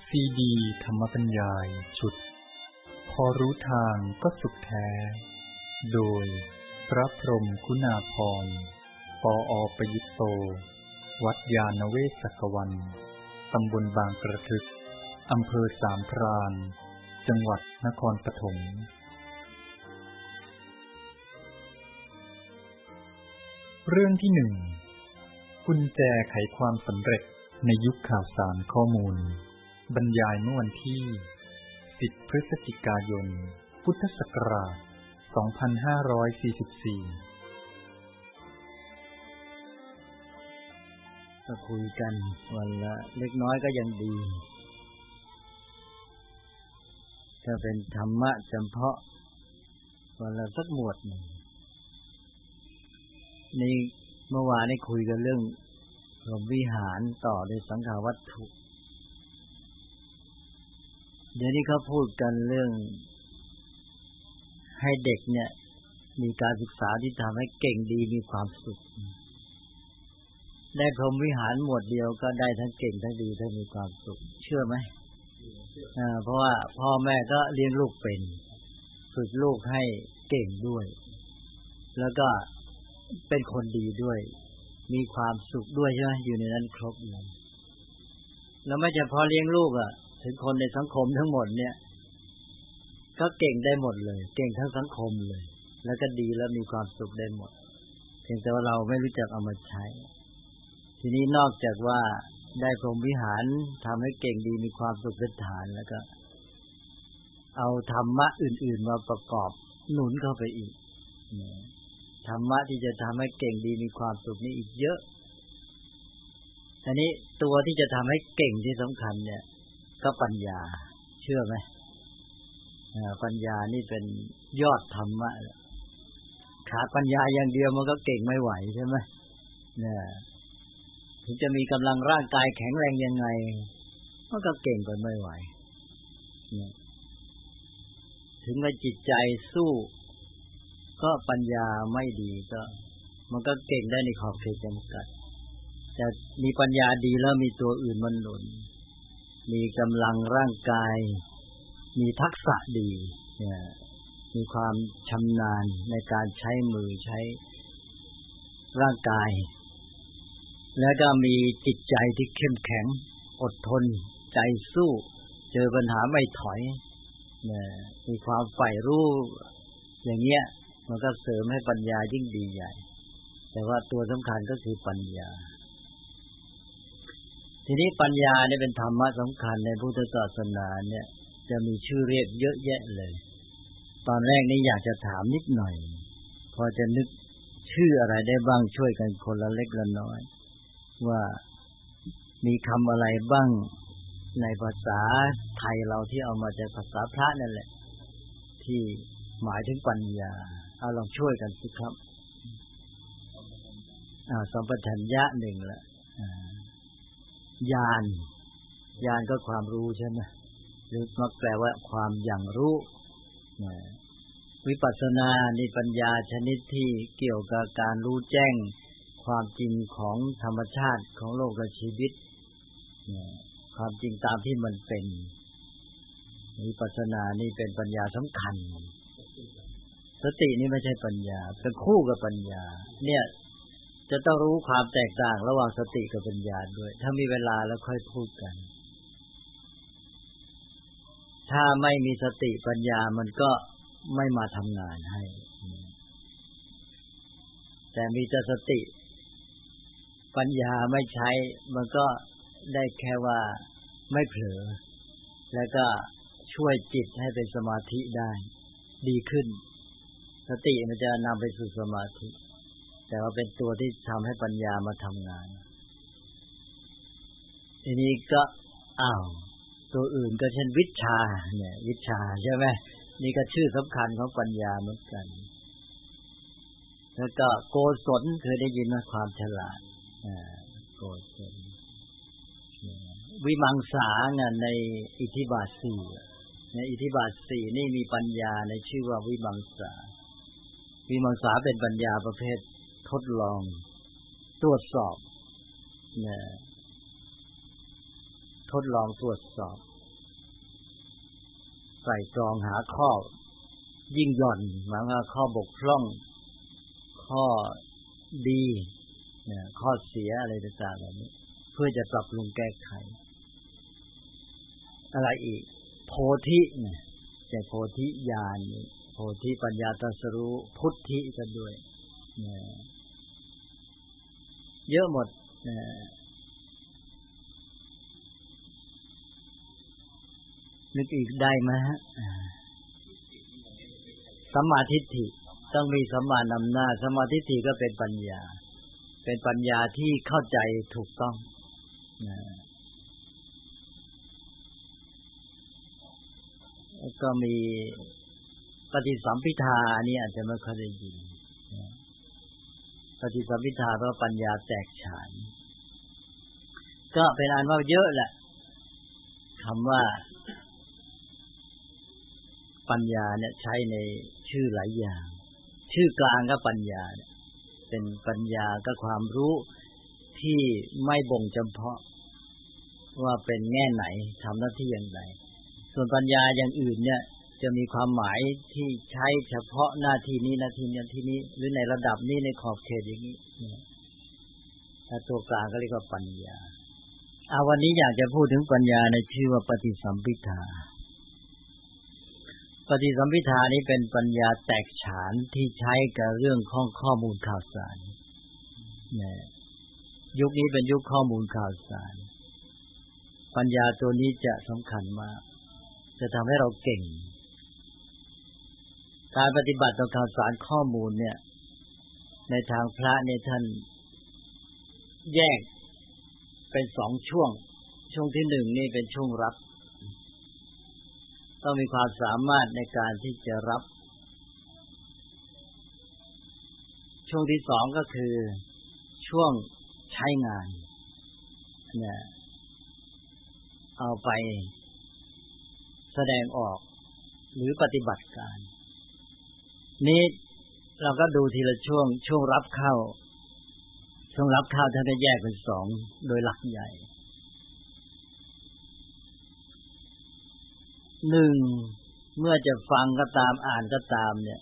ซีดีธรรมบรรยายชุดพอรู้ทางก็สุขแท้โดยพระพรหมคุณาภรณ์ ปอ.ประยุตโตวัดยานเวศกวันตำบลบางกระทึกอำเภอสามพรานจังหวัดนครปฐมเรื่องที่หนึ่งกุญแจไขความสำเร็จในยุคข่าวสารข้อมูลบรรยายเมื่อวันที่10 พฤศจิกายน พุทธศักราช 2544 ก็คุยกันวันละเล็กน้อยก็ยังดีถ้าเป็นธรรมะจำเพาะวันละสักหมวดหนึ่งนี่เมื่อวานได้คุยกันเรื่องพรหมวิหารต่อด้วยสังขารวัตถุเดี๋ยวนี้เขาพูดกันเรื่องให้เด็กเนี่ยมีการศึกษาที่ทำให้เก่งดีมีความสุขได้พรหมวิหารหมวดเดียวก็ได้ทั้งเก่งทั้งดีทั้งมีความสุขเชื่อไหมเพราะว่าพ่อแม่ก็เลี้ยงลูกเป็นฝึกลูกให้เก่งด้วยแล้วก็เป็นคนดีด้วยมีความสุขด้วยใช่ไหมอยู่ในนั้นครบเลยแล้วไม่ใช่พอเลี้ยงลูกถึงคนในสังคมทั้งหมดเนี่ยก็เก่งได้หมดเลยเก่งทั้งสังคมเลยแล้วก็ดีแล้วมีความสุขได้หมดเพียงแต่ว่าเราไม่รู้จักเอามาใช้ทีนี้นอกจากว่าได้พรหมวิหารทำให้เก่งดีมีความสุขเป็นฐานแล้วก็เอาธรรมะอื่นๆมาประกอบหนุนเข้าไปอีกธรรมะที่จะทำให้เก่งดีมีความสุขนี่อีกเยอะอันนี้ตัวที่จะทำให้เก่งที่สำคัญเนี่ยก็ปัญญาเชื่อไหมปัญญานี่เป็นยอดธรรมะขาดปัญญาอย่างเดียวมันก็เก่งไม่ไหวใช่ไหมเนี่ยถึงจะมีกำลังร่างกายแข็งแรงยังไงมันก็เก่งไปไม่ไหวเนี่ยถึงแม้จิตใจสู้ก็ปัญญาไม่ดีก็มันก็เก่งได้ในขอบเขตจำกัดแต่มีปัญญาดีแล้วมีตัวอื่นมันหนุนมีกำลังร่างกายมีทักษะดีเนี่ยมีความชำนาญในการใช้มือใช้ร่างกายแล้วก็มีจิตใจที่เข้มแข็งอดทนใจสู้เจอปัญหาไม่ถอยเนี่ยมีความใฝ่รู้อย่างเงี้ยมันก็เสริมให้ปัญญายิ่งดีใหญ่แต่ว่าตัวสำคัญก็คือปัญญาทีนี้ปัญญาเนี่ยเป็นธรรมะสำคัญในพุทธศาสนาเนี่ยจะมีชื่อเรียกเยอะแยะเลยตอนแรกนี่อยากจะถามนิดหน่อยพอจะนึกชื่ออะไรได้บ้างช่วยกันคนละเล็กละน้อยว่ามีคำอะไรบ้างในภาษาไทยเราที่เอามาจากภาษาพระนั่นแหละที่หมายถึงปัญญาเอาลองช่วยกันสิครับสัมปชัญญะหนึ่งละญาณก็ความรู้ใช่ไหมหรือมักแปลว่าความอย่างรู้วิปัสสนานี่ปัญญาชนิดที่เกี่ยวกับการรู้แจ้งความจริงของธรรมชาติของโลกและชีวิตความจริงตามที่มันเป็นวิปัสสนานี่เป็นปัญญาสำคัญสตินี่ไม่ใช่ปัญญาเป็นคู่กับปัญญาเนี่ยจะต้องรู้ความแตกต่างระหว่างสติกับปัญญาด้วยถ้ามีเวลาแล้วค่อยพูดกันถ้าไม่มีสติปัญญามันก็ไม่มาทำงานให้แต่มีแต่สติปัญญาไม่ใช้มันก็ได้แค่ว่าไม่เผลอแล้วก็ช่วยจิตให้เป็นสมาธิได้ดีขึ้นสติมันจะนำไปสู่สมาธิแต่ว่าเป็นตัวที่ทำให้ปัญญามาทำงานทีนี้ก็ตัวอื่นก็เช่นวิชชาเนี่ยวิชชาใช่ไหมนี่ก็ชื่อสำคัญของปัญญาเหมือนกันแล้วก็โกศลเคยได้ยินว่าความฉลาดโกศลวิมังสาในอิทธิบาท4ในอิทธิบาท4นี่มีปัญญาในชื่อว่าวิมังสาเป็นปัญญาประเภททดลองตรวจสอบทดลองตรวจสอบใส่ตรองหาข้อยิ่งหย่อนหมายว่าข้อบกพร่องข้อดีข้อเสียอะไรต่างๆเหล่านี้เพื่อจะปรับปรุงแก้ไขอะไรอีกโพธิเนี่ยแต่โพธิญาณโพธิปัญญาตรัสรู้พุทธิกันด้วยเยอะหมดนึกอีกได้ไหมฮะสัมมาทิฏฐิต้องมีสัมมานำหน้าสัมมาทิฏฐิก็เป็นปัญญาที่เข้าใจถูกต้องก็มีปฏิสัมภิทานี่อาจจะไม่ค่อยได้ยินปฏิสัมภิทาเพราะปัญญาแตกฉานก็เป็นอันว่าเยอะแหละคำว่าปัญญาเนี่ยใช้ในชื่อหลายอย่างชื่อกลางก็ปัญญาเป็นปัญญาก็ความรู้ที่ไม่บ่งจำเพาะว่าเป็นแง่ไหนทำหน้าที่อย่างไรส่วนปัญญาอย่างอื่นเนี่ยจะมีความหมายที่ใช้เฉพาะหน้าที่นี้หน้าที่นี้หรือในระดับนี้ในขอบเขตอย่างนี้ถ้าตัวกลางก็เรียกว่าปัญญาวันนี้อยากจะพูดถึงปัญญาในชื่อว่าปฏิสัมภิทาปฏิสัมภิทานี้เป็นปัญญาแตกฉานที่ใช้กับเรื่องของข้อมูลข่าวสารยุคนี้เป็นยุคข้อมูลข่าวสารปัญญาตัวนี้จะสำคัญมากจะทำให้เราเก่งการปฏิบัติต่อข่าวสารข้อมูลเนี่ยในทางพระเนี่ยท่านแยกเป็น2ช่วงที่1นี่เป็นช่วงรับต้องมีความสามารถในการที่จะรับช่วงที่2ก็คือช่วงใช้งานเนี่ยเอาไปแสดงออกหรือปฏิบัติการนี้เราก็ดูทีละช่วงรับเข้าท่านจะแยกเป็น2โดยหลักใหญ่1เมื่อจะฟังก็ตามอ่านก็ตามเนี่ย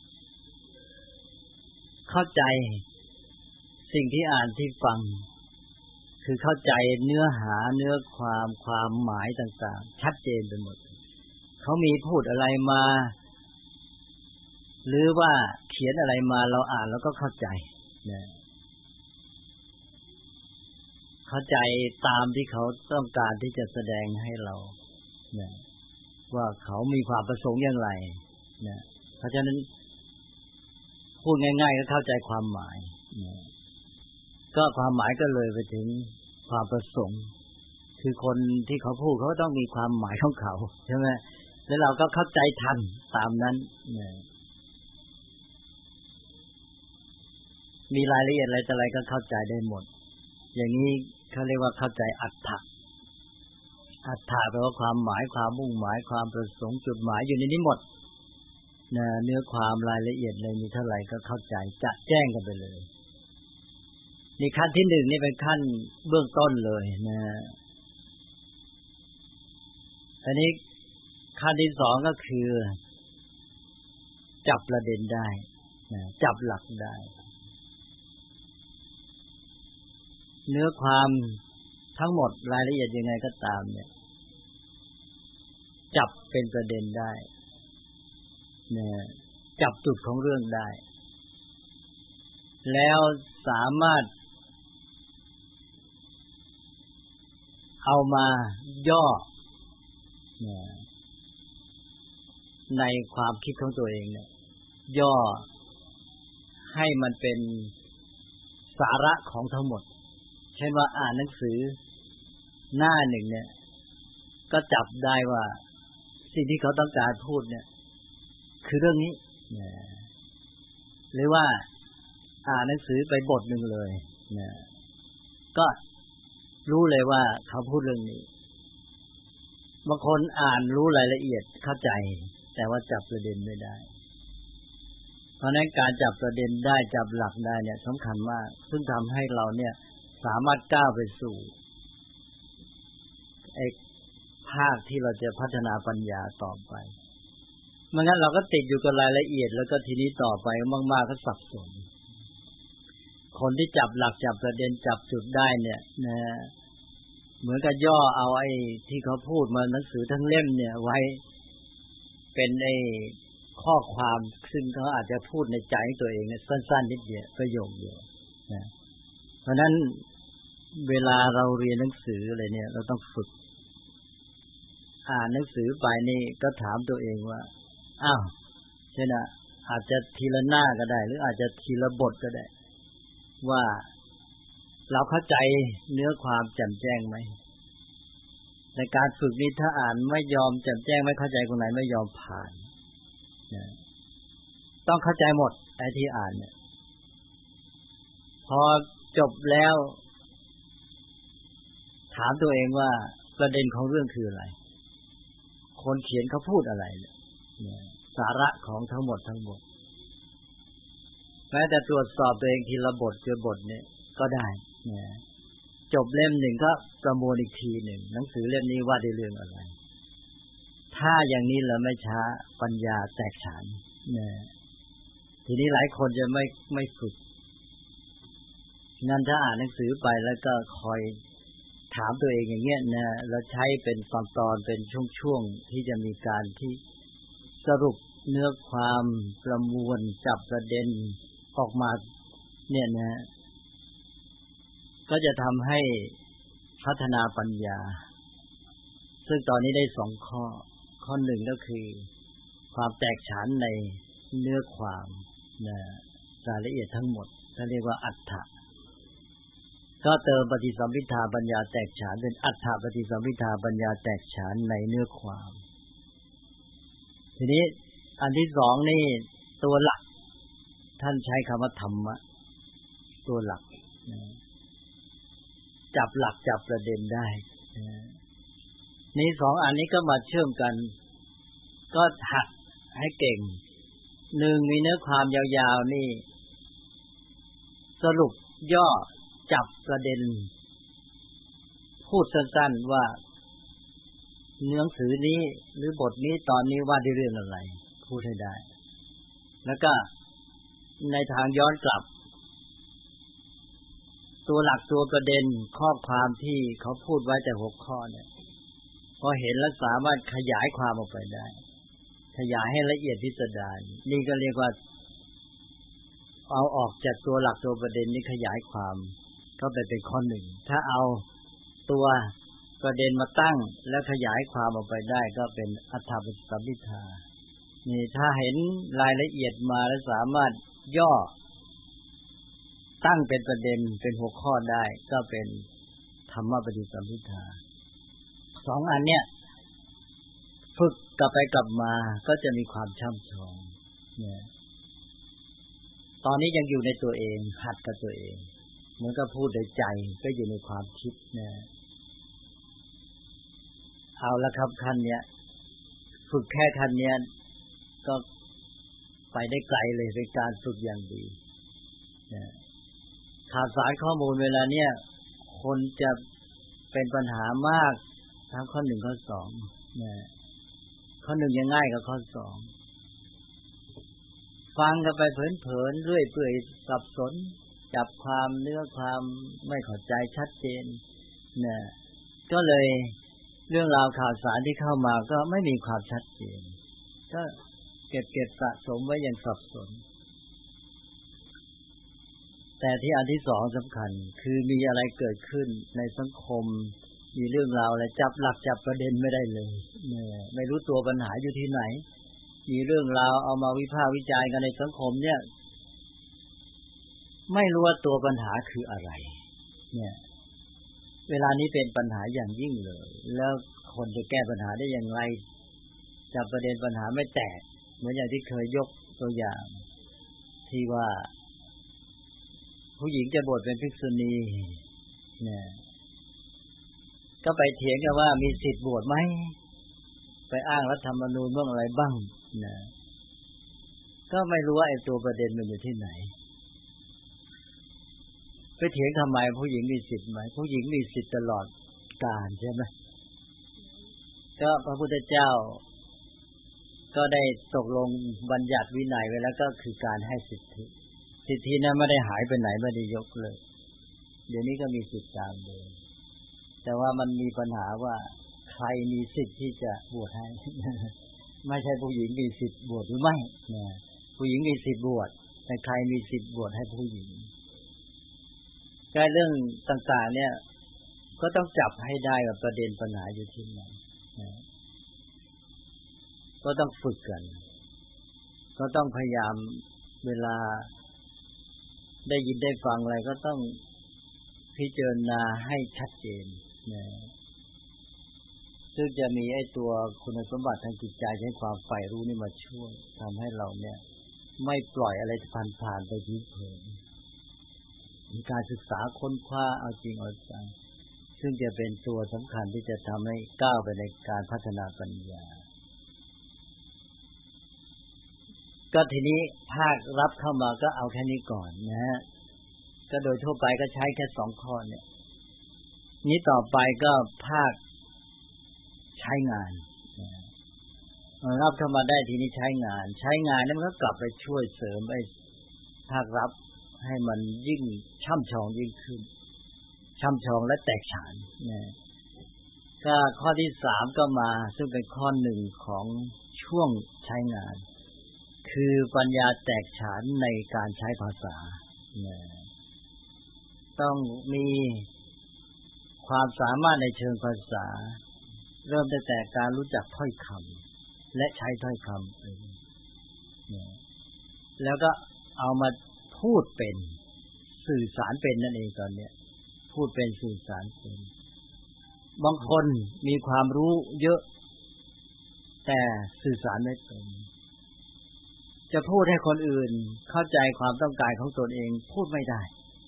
เข้าใจสิ่งที่อ่านที่ฟังคือเข้าใจเนื้อหาเนื้อความหมายต่างๆชัดเจนไปหมดเขามีพูดอะไรมาหรือว่าเขียนอะไรมาเราอ่านแล้วก็เข้าใจเข้าใจตามที่เขาต้องการที่จะแสดงให้เราว่าเขามีความประสงค์อย่างไรเพราะฉะนั้นพูดง่ายๆก็เข้าใจความหมายก็ความหมายก็เลยไปถึงความประสงค์คือคนที่เขาพูดเขาต้องมีความหมายของเขาใช่ไหมแล้วเราก็เข้าใจทันตามนั้นมีรายละเอียดอะไรก็เข้าใจได้หมดอย่างนี้เขาเรียกว่าเข้าใจอัตถะแปลว่าความหมายความมุ่งหมายความประสงค์จุดหมายอยู่ในนี้หมดเนื้อความรายละเอียดอะไรมีเท่าไหร่ก็เข้าใจจะแจ้งกันไปเลยนี่ขั้นที่1นี่เป็นขั้นเบื้องต้นเลยอันนี้ขั้นที่2ก็คือจับประเด็นได้จับหลักได้เนื้อความทั้งหมดรายละเอียดยังไงก็ตามเนี่ยจับเป็นประเด็นได้จับจุดของเรื่องได้แล้วสามารถเอามาย่อในความคิดของตัวเองเนี่ยย่อให้มันเป็นสาระของทั้งหมดเช่นว่าอ่านหนังสือหน้าหนึ่งเนี่ยก็จับได้ว่าสิ่งที่เขาต้องการพูดเนี่ยคือเรื่องนี้หรือว่าอ่านหนังสือไปบทหนึ่งเลยก็รู้เลยว่าเขาพูดเรื่องนี้บางคนอ่านรู้รายละเอียดเข้าใจแต่ว่าจับประเด็นไม่ได้เพราะนั้นการจับประเด็นได้จับหลักได้เนี่ยสำคัญมากซึ่งทำให้เราเนี่ยสามารถก้าวไปสู่ภาคที่เราจะพัฒนาปัญญาต่อไปไม่งั้นเราก็ติดอยู่กับรายละเอียดแล้วก็ทีนี้ต่อไปมากๆก็สับสนคนที่จับหลักจับประเด็นจับจุดได้เนี่ยนะเหมือนกับย่อเอาไอ้ที่เขาพูดมาหนังสือทั้งเล่มเนี่ยไว้เป็นไอ้ข้อความซึ่งเขาอาจจะพูดในใจตัวเองเนี่ยสั้นๆนิดเดียวประโยคเดียวนะเพราะนั้นเวลาเราเรียนหนังสืออะไรเนี่ยเราต้องฝึกอ่านหนังสือไปนี่ก็ถามตัวเองว่าอ้าวใช่นะอาจจะทีละหน้าก็ได้หรืออาจจะทีละบทก็ได้ว่าเราเข้าใจเนื้อความแจ่มแจ้งไหมในการฝึกนี้ถ้าอ่านไม่ยอมแจ่มแจ้งไม่เข้าใจตรงไหนไม่ยอมผ่านนะต้องเข้าใจหมดไอ้ที่อ่านเนี่ยพอจบแล้วถามตัวเองว่าประเด็นของเรื่องคืออะไรคนเขียนเขาพูดอะไรเนี่ยสาระของทั้งหมดแม้แต่ตรวจสอบตัวเองทีละบทเจอบทเนี่ยก็ได้นะจบเล่มหนึ่งก็ประมวลอีกทีหนึ่งหนังสือเล่มนี้ว่าด้วยเรื่องอะไรถ้าอย่างนี้แล้วไม่ช้าปัญญาแตกฉานนะทีนี้หลายคนจะไม่ฝึกงั้นถ้าอ่านหนังสือไปแล้วก็คอยถามตัวเองอย่างเงี้ยนะแล้วใช้เป็นตอนเป็นช่วงๆที่จะมีการที่สรุปเนื้อความประมวลจับประเด็นออกมาเนี่ยนะก็จะทำให้พัฒนาปัญญาซึ่งตอนนี้ได้2ข้อหนึ่งก็คือความแตกฉานในเนื้อความนะรายละเอียดทั้งหมดเขาเรียกว่าอรรถะก็เติมปฏิสัมภิทาปัญญาแตกฉานเป็นอรรถปฏิสัมภิทาปัญญาแตกฉานในเนื้อความทีนี้อันที่2นี่ตัวหลักท่านใช้คำว่าธรรมะตัวหลักจับหลักจับประเด็นได้นี่2อันนี้ก็มาเชื่อมกันก็หัดให้เก่ง1มีเนื้อความยาวๆนี่สรุปย่อจับประเด็นพูดสั้นๆว่าหนังสือนี้หรือบทนี้ตอนนี้ว่าด้วยเรื่องอะไรพูดให้ได้แล้วก็ในทางย้อนกลับตัวหลักตัวประเด็นข้อความที่เขาพูดไว้แต่6ข้อเนี่ยพอเห็นแล้วสามารถขยายความออกไปได้ขยายให้ละเอียดพิสดารนี่ก็เรียกว่าเอาออกจากตัวหลักตัวประเด็นนี้ขยายความก็เป็นข้อหนึ่งถ้าเอาตัวประเด็นมาตั้งแล้วขยายความออกไปได้ก็เป็นอัฏฐปฏิสัมภิทานี่ถ้าเห็นรายละเอียดมาแล้วสามารถย่อตั้งเป็นประเด็นเป็นหัวข้อได้ก็เป็นธรรมปฏิสัมภิทา2อันเนี้ยฝึกกลับไปกลับมาก็จะมีความช่ำชองเนี่ยตอนนี้ยังอยู่ในตัวเองหัดกับตัวเองเหมือนกับพูดในใจก็อยู่ในความคิดนะเอาละครับขั้นเนี้ยฝึกแค่ขั้นเนี้ยก็ไปได้ไกลเลยเป็นการฝึกอย่างดีนะข่าวสารข้อมูลเวลาเนี้ยคนจะเป็นปัญหามากทั้งข้อ1ข้อ2นะข้อ1ยังง่ายกว่าข้อ2ฟังกันไปเผลอๆเรื่อยเปื่อยสับสนจับความเนื้อความไม่เข้าใจชัดเจนนะก็เลยเรื่องราวข่าวสารที่เข้ามาก็ไม่มีความชัดเจนก็เก็บสะสมไว้อย่างสับสนแต่ที่อันที่2สำคัญคือมีอะไรเกิดขึ้นในสังคมมีเรื่องราวอะไรจับหลักจับประเด็นไม่ได้เลยไม่รู้ตัวปัญหาอยู่ที่ไหนมีเรื่องราวเอามาวิพากษ์วิจารณ์กันในสังคมเนี่ยไม่รู้ว่าตัวปัญหาคืออะไรเนี่ยเวลานี้เป็นปัญหาอย่างยิ่งเลยแล้วคนจะแก้ปัญหาได้อย่างไรจับประเด็นปัญหาไม่แตกเหมือนอย่างที่เคยยกตัวอย่างที่ว่าผู้หญิงจะบวชเป็นภิกษุณีเนี่ยก็ไปเถียงกันว่ามีสิทธิ์บวชไหมไปอ้างรัฐธรรมนูญเรื่องอะไรบ้างนะก็ไม่รู้ว่าไอ้ตัวประเด็นมันอยู่ที่ไหนไปเถียงทำไมผู้หญิงมีสิทธิ์ไหมผู้หญิงมีสิทธิ์ตลอดกาลใช่ไหมก็พระพุทธเจ้าก็ได้ตกลงบัญญัติวินัยไว้แล้วก็คือการให้สิทธินั้นไม่ได้หายไปไหนไม่ได้ยกเลยเดี๋ยวนี้ก็มีสิทธิตามเดิมแต่ว่ามันมีปัญหาว่าใครมีสิทธิ์ที่จะบวชให้ ไม่ใช่ผู้หญิงมีสิทธิ์บวชหรือไม่ผู้หญิงมีสิทธิ์บวชแต่ใครมีสิทธิ์บวชให้ผู้หญิงก็เรื่องต่างๆเนี่ยก็ต้องจับให้ได้ว่าประเด็นปัญหาอยู่ที่ไหนก็ต้องฝึกกันก็ต้องพยายามเวลาได้ยินได้ฟังอะไรก็ต้องพิจารณาให้ชัดเจนซึ่งจะมีไอ้ตัวคุณสมบัติทางจิตใจใช้ความใฝ่รู้นี่มาช่วยทำให้เราเนี่ยไม่ปล่อยอะไรผ่านๆไปเฉยๆมีการศึกษาค้นคว้าเอาจริงเอาจังซึ่งจะเป็นตัวสำคัญที่จะทำให้ก้าวไปในการพัฒนาปัญญาก็ทีนี้ภาครับเข้ามาก็เอาแค่นี้ก่อนนะฮะก็โดยทั่วไปก็ใช้แค่2ข้อเนี่ยนี้ต่อไปก็ภาคใช้งานรับเข้ามาได้ทีนี้ใช้งานนั้นมันก็กลับไปช่วยเสริมไอ้ภาครับให้มันยิ่งช่ำชองยิ่งขึ้นช่ำชองและแตกฉานนะก็ข้อที่3ก็มาซึ่งเป็นข้อ1ของช่วงใช้งานคือปัญญาแตกฉานในการใช้ภาษาต้องมีความสามารถในเชิงภาษาเริ่มตั้งแต่การรู้จักถ้อยคำและใช้ถ้อยคำแล้วก็เอามาพูดเป็นสื่อสารเป็นนั่นเองตอนนี้พูดเป็นสื่อสารเป็นบางคนมีความรู้เยอะแต่สื่อสารไม่เป็นจะพูดให้คนอื่นเข้าใจความต้องการของตนเองพูดไม่ได้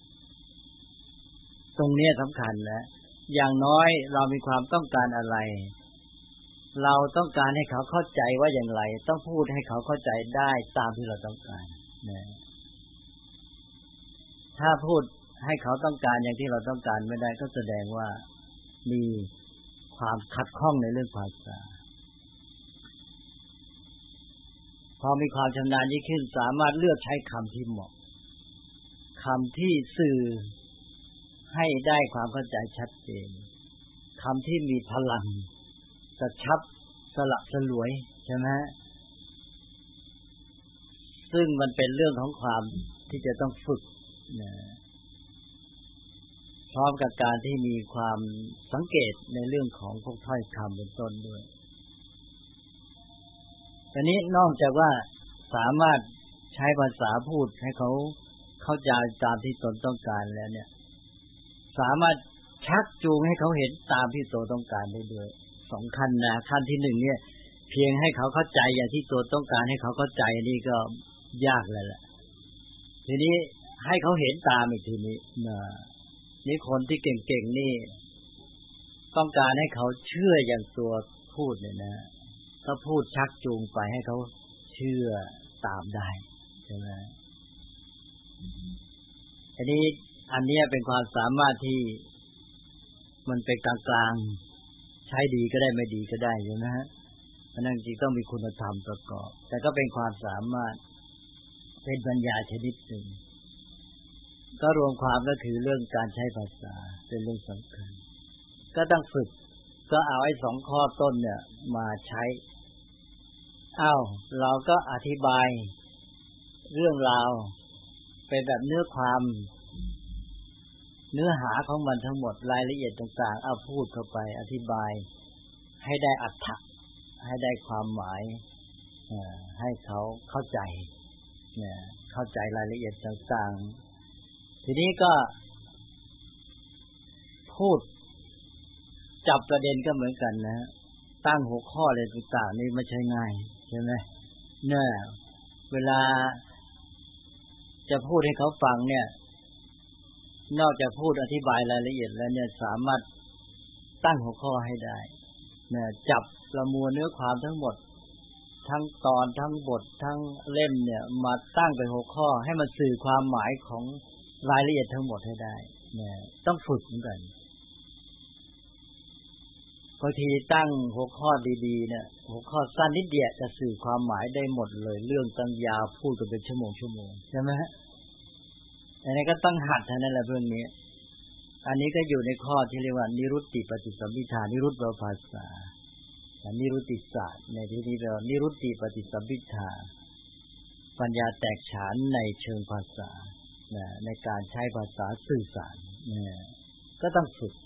ตรงนี้สำคัญนะอย่างน้อยเรามีความต้องการอะไรเราต้องการให้เขาเข้าใจว่าอย่างไรต้องพูดให้เขาเข้าใจได้ตามที่เราต้องการนะถ้าพูดให้เขาต้องการอย่างที่เราต้องการไม่ได้ก็แสดงว่ามีความขัดข้องในเรื่องภาษาพอมีความชำนาญยิ่งขึ้นสามารถเลือกใช้คำที่เหมาะคำที่สื่อให้ได้ความเข้าใจชัดเจนคำที่มีพลังกระชับสละสลวยใช่ไหมซึ่งมันเป็นเรื่องของความที่จะต้องฝึกพร้อมกับการที่มีความสังเกตในเรื่องของพวกถ้อยคำเป็นต้นด้วยทีนี้นอกจากว่าสามารถใช้ภาษาพูดให้เขาเข้าใจตามที่ตนต้องการแล้วเนี่ยสามารถชักจูงให้เขาเห็นตามที่ตัวต้องการได้ด้วย2ขั้นนะขั้นที่1เนี่ยเพียงให้เขาเข้าใจอย่างที่ตัวต้องการให้เขาเข้าใจนี่ก็ยากแล้วแหละทีนี้ให้เขาเห็นตามอีกทีนี้นี่คนที่เก่งๆนี่ต้องการให้เขาเชื่ออย่างตัวพูดเนี่ยนะก็พูดชักจูงไปให้เขาเชื่อตามได้ใช่ไหมอันนี้เป็นความสามารถที่มันเป็นกลางๆใช้ดีก็ได้ไม่ดีก็ได้ใช่ไหมฮะมันจริงต้องมีคุณธรรมประกอบแต่ก็เป็นความสามารถเป็นปัญญาชนิดหนึ่งก็รวมความก็คือเรื่องการใช้ภาษาเป็นเรื่องสำคัญก็ต้องฝึกก็เอาไอ้2ข้อต้นเนี่ยมาใช้เราก็อธิบายเรื่องราวเป็นแบบเนื้อความเนื้อหาของมันทั้งหมดรายละเอียดต่างๆเอาพูดเข้าไปอธิบายให้ได้อรรถะให้ได้ความหมายให้เขาเข้าใจเข้าใจรายละเอียดต่างๆทีนี้ก็พูดจับประเด็นก็เหมือนกันนะตั้งหัวข้ออะไรต่างๆนี่ไม่ใช่ง่ายใช่ไหมเนี่ยเวลาจะพูดให้เขาฟังเนี่ยนอกจากพูดอธิบายรายละเอียดแล้วเนี่ยสามารถตั้งหัวข้อให้ได้เนี่ยจับประมวลเนื้อความทั้งหมดทั้งตอนทั้งบททั้งเล่มเนี่ยมาตั้งเป็นหัวข้อให้มันสื่อความหมายของรายละเอียดทั้งหมดให้ได้เนี่ยต้องฝึกเหมือนกันบางทีตั้งหัวข้อดีๆเนี่ยหัวข้อสั้นนิดเดียวจะสื่อความหมายได้หมดเลยเรื่องตั้งยาวพูดกันเป็นชั่วโมงใช่ไหมฮะอันนี้ก็ต้องหัดเท่านั้นแหละเรื่องนี้อันนี้ก็อยู่ในข้อที่เรียกว่านิรุตติปฏิสัมภิทานิรุตแปลว่าภาษานิรุตติศาสตร์ในที่นี้เรานิรุตติปฏิสัมภิทาปัญญาแตกฉานในเชิงภาษาในการใช้ภาษาสื่อสารก็ต้องฝึก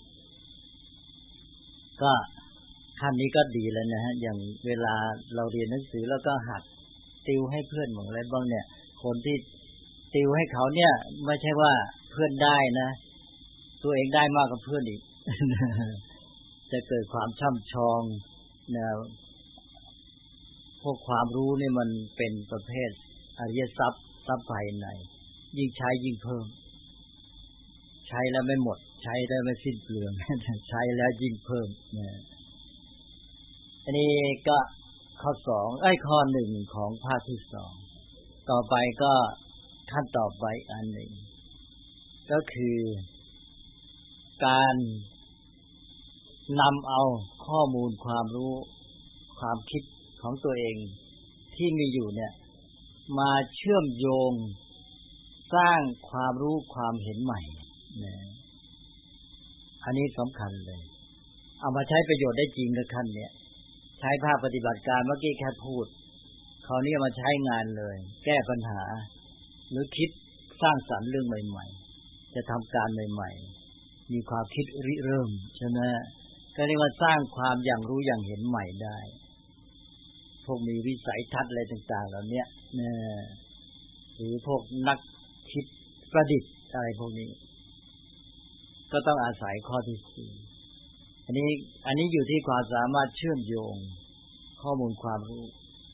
ก็ขั้นนี้ก็ดีแล้วนะฮะอย่างเวลาเราเรียนหนังสือแล้วก็หัดติวให้เพื่อนบ้างอะไรบ้างเนี่ยคนที่ติวให้เขาเนี่ยไม่ใช่ว่าเพื่อนได้นะตัวเองได้มากกว่าเพื่อนอีก จะเกิดความช่ำชองนะพวกความรู้นี่มันเป็นประเภทอริยทรัพย์ภายในยิ่งใช้ยิ่งเพิ่มใช้แล้วไม่หมดใช้แล้วไม่สิ้นเปลือง ใช้แล้วยิ่งเพิ่มนะอันนี้ก็ข้อข้อ1ของภาคที่2ต่อไปก็ขั้นต่อไปอันหนึ่งก็คือการนำเอาข้อมูลความรู้ความคิดของตัวเองที่มีอยู่เนี่ยมาเชื่อมโยงสร้างความรู้ความเห็นใหม่นะอันนี้สำคัญเลยเอามาใช้ประโยชน์ได้จริงกับขั้นเนี้ยใช้ภาคปฏิบัติการเมื่อกี้แค่พูดคราวนี้มาใช้งานเลยแก้ปัญหาหรือคิดสร้างสรรค์เรื่องใหม่ๆจะทำการใหม่ๆมีความคิดริเริ่มใช่ไหมก็เรียกว่าสร้างความอย่างรู้อย่างเห็นใหม่ได้พวกมีวิสัยทัศน์อะไรต่างๆเหล่านี้หรือพวกนักคิดประดิษฐ์อะไรพวกนี้ก็ต้องอาศัยข้อที่4อันนี้อยู่ที่ความสามารถเชื่อมโยงข้อมูลความรู้